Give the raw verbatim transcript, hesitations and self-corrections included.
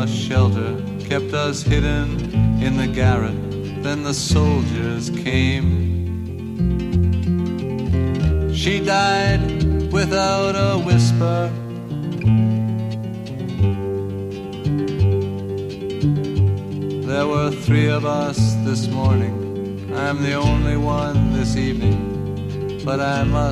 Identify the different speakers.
Speaker 1: us shelter, kept us hidden in the garret. Then the soldiers came. She died without a whisper. There were three of us this morning. I'm the only one this evening, but I must